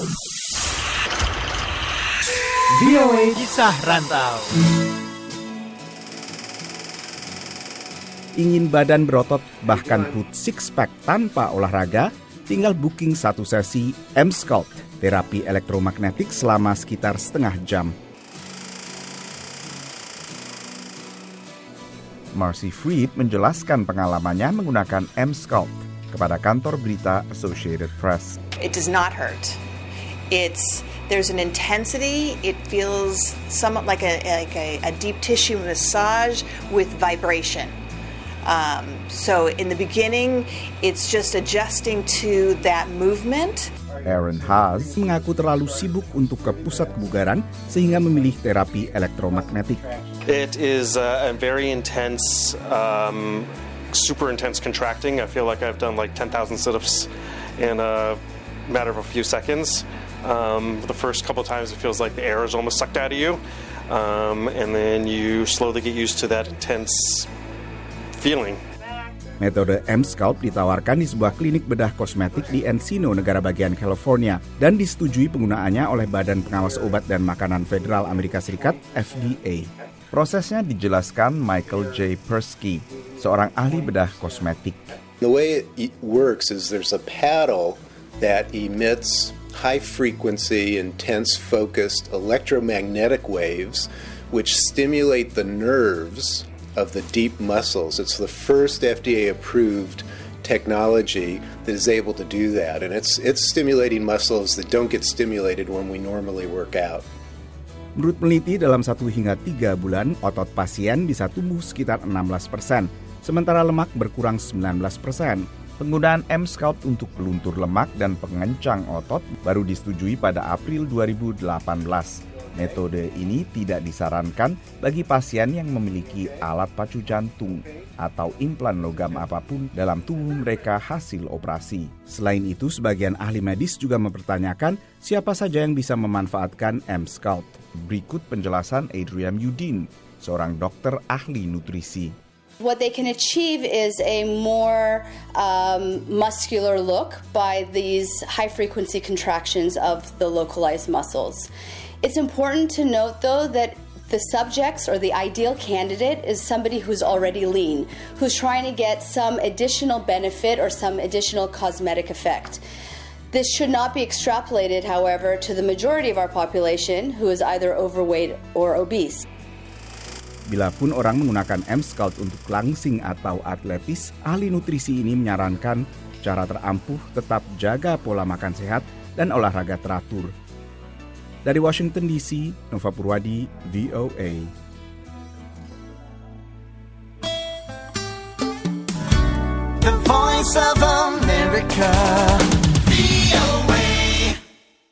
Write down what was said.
VOA Kisah Rantau. Ingin badan berotot bahkan put six pack tanpa olahraga? Tinggal booking satu sesi M-Sculpt, terapi elektromagnetik selama sekitar setengah jam. Marcy Fried menjelaskan pengalamannya menggunakan M-Sculpt kepada kantor berita Associated Press. It does not hurt. There's an intensity. It feels somewhat like a deep tissue massage with vibration. So in the beginning, it's just adjusting to that movement. Aaron Haas mengaku terlalu sibuk untuk ke pusat kebugaran sehingga memilih terapi elektromagnetik. It is a very intense, super intense contracting. I feel like I've done like 10,000 sit-ups in a matter of a few seconds. The first couple of times it feels like the air is almost sucked out of you, and then you slowly get used to that intense feeling. Metode M-Sculpt ditawarkan di sebuah klinik bedah kosmetik di Encino, negara bagian California, dan disetujui penggunaannya oleh Badan Pengawas Obat dan Makanan Federal Amerika Serikat, FDA. Prosesnya dijelaskan Michael J. Persky, seorang ahli bedah kosmetik. The way it works is there's a paddle that emits high-frequency, intense-focused electromagnetic waves which stimulate the nerves of the deep muscles. It's the first FDA-approved technology that is able to do that, and it's stimulating muscles that don't get stimulated when we normally work out. Menurut peneliti, dalam 1 hingga 3 bulan, otot pasien bisa tumbuh sekitar 16%, sementara lemak berkurang 19%. Penggunaan M-Sculpt untuk peluntur lemak dan pengencang otot baru disetujui pada April 2018. Metode ini tidak disarankan bagi pasien yang memiliki alat pacu jantung atau implan logam apapun dalam tubuh mereka hasil operasi. Selain itu, sebagian ahli medis juga mempertanyakan siapa saja yang bisa memanfaatkan M-Sculpt. Berikut penjelasan Adrian Yudin, seorang dokter ahli nutrisi. What they can achieve is a more muscular look by these high-frequency contractions of the localized muscles. It's important to note, though, that the subjects or the ideal candidate is somebody who's already lean, who's trying to get some additional benefit or some additional cosmetic effect. This should not be extrapolated, however, to the majority of our population who is either overweight or obese. Bila pun orang menggunakan M-Sculpt untuk langsing atau atletis, ahli nutrisi ini menyarankan cara terampuh tetap jaga pola makan sehat dan olahraga teratur. Dari Washington DC, Nova Purwadi, VOA. The Voice of America.